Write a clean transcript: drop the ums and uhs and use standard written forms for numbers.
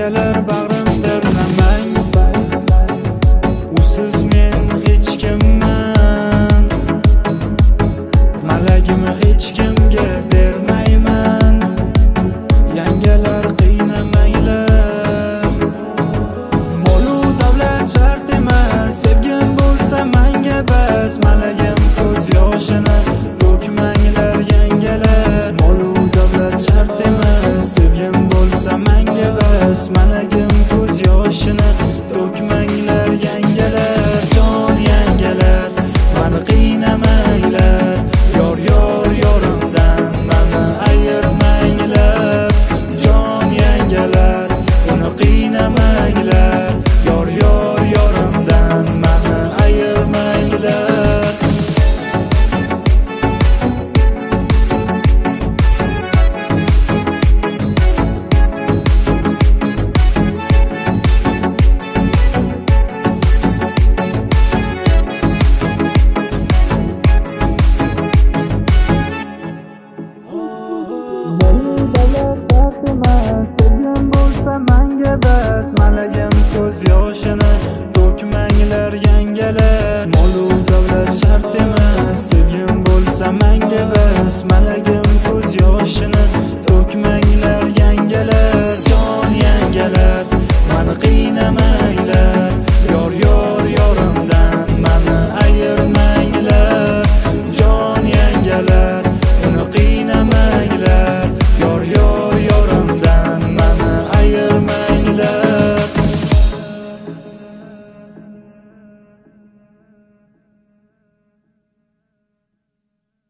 yangalar bag'rim terlamang, usiz men hech kimman, malagim hech kimga bermayman. Yangalar qiynamanglar, molu davlat shart emas, sevgim bo'lsa menga bas, malagim ko'z yoshini to'kmanglar yangalar. Molu davlat shart emas, sevgim bo'lsa menga bas, malagim ko'z yoshini to'kmanglar yangalar. Jon yangalar, mani qiynamanglar, yor yorimdan mani ayirmanglar. Jon yangalar, uni qiynamanglar, yor yorimdan mani ayirmanglar. Malagim ko'z yoshini to'kmanglar yangalar. Molu davlat shart emas, sevgim bo'lsa menga bas, malagim